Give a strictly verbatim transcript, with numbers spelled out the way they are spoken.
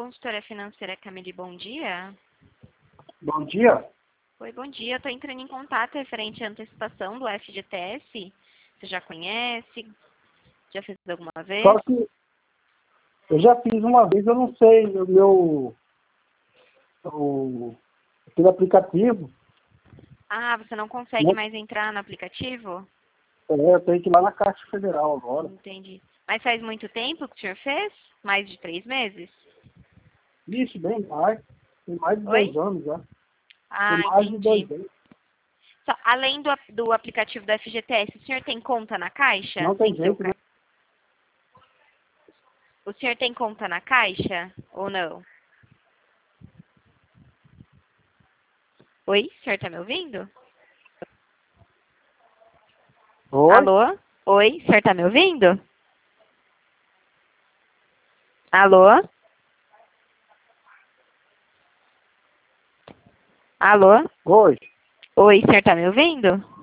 Consultora financeira Camille, bom dia. Bom dia. Oi, bom dia. Estou entrando em contato referente à antecipação do F G T S. Você já conhece? Já fez alguma vez? Só que eu já fiz uma vez, eu não sei, o meu o, aquele aplicativo, Ah, você não consegue né? mais entrar no aplicativo? É, eu tenho que ir lá na Caixa Federal agora. Entendi. Mas faz muito tempo que o senhor fez? Mais de três meses? Isso, bem mais. Tem mais de Oi? dois anos já. Tem Ah, mais de dois entendi. anos. Só, além do, ap- do aplicativo do F G T S, o senhor tem conta na Caixa? Não tem Tem seu jeito, né? car- O senhor tem conta na Caixa ou não? Oi, o senhor tá me ouvindo? Oi? Alô? Oi, o senhor tá me ouvindo? Alô? Alô? Oi. Oi, o senhor tá me ouvindo?